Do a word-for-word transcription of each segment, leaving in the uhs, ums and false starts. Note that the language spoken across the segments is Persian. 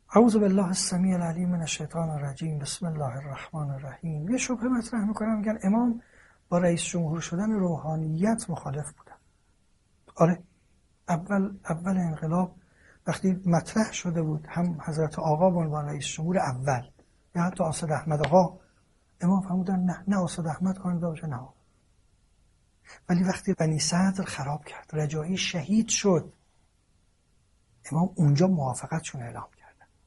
اعوذ بالله السمیع العلیم من الشیطان الرجیم. بسم الله الرحمن الرحیم. یه شبهه مطرح میکنم، میگن امام با رئیس جمهور شدن روحانیت مخالف بودن. آره، اول اول انقلاب وقتی مطرح شده بود، هم حضرت آقا به عنوان رئیس جمهور اول یا حتی اسد احمد آقا، امام فرمودن نه نه اسد احمد کاندا باشه، نه. ولی وقتی بنی صدر خراب کرد، رجایی شهید شد، امام اونجا موافقتشون اعلام کرد.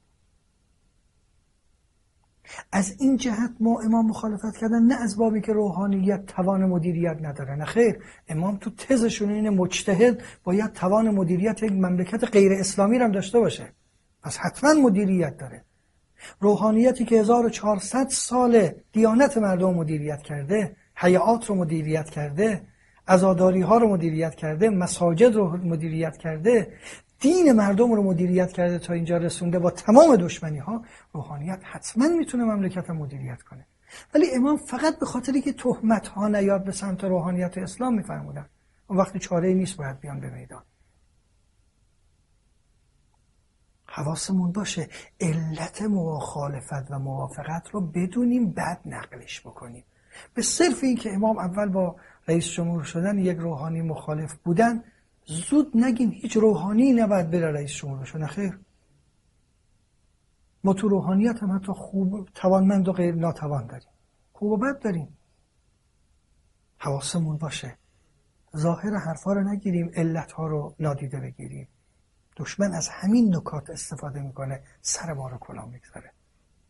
از این جهت ما امام مخالفت کردن، نه از بابی که روحانیت توان مدیریت نداره، نه خیر. امام تو تزشون اینه مجتهد باید توان مدیریت یک مملکت غیر اسلامی رو هم داشته باشه، پس حتما مدیریت داره. روحانیتی که هزار و چهارصد سال دیانت مردم مدیریت کرده، حیات رو مدیریت کرده، عزاداری ها رو مدیریت کرده، مساجد رو مدیریت کرده، دین مردم رو مدیریت کرده، تا اینجا رسونده با تمام دشمنی ها، روحانیت حتما میتونه مملکت رو مدیریت کنه. ولی امام فقط به خاطری که تهمت ها نیاد به سمت روحانیت اسلام میفرمودن، اون وقتی چاره‌ای نیست باید بیان به میدان. حواسمون باشه علت مخالفت و موافقت رو بدونیم، بعد نقلش بکنیم. به صرف این که امام اول با رئیس جمهور شدن یک روحانی مخالف بودن، زود نگیم هیچ روحانی نباید بره رئیس جمهور بشه، نه خیر. ما تو روحانیت هم حتی خوب، توانمند و غیر ناتوان داریم، خوب و بد داریم. حواسمون باشه ظاهر حرفا رو نگیریم، علتها رو نادیده بگیریم. دشمن از همین نکات استفاده میکنه، سر ما رو کلاه میگذاره.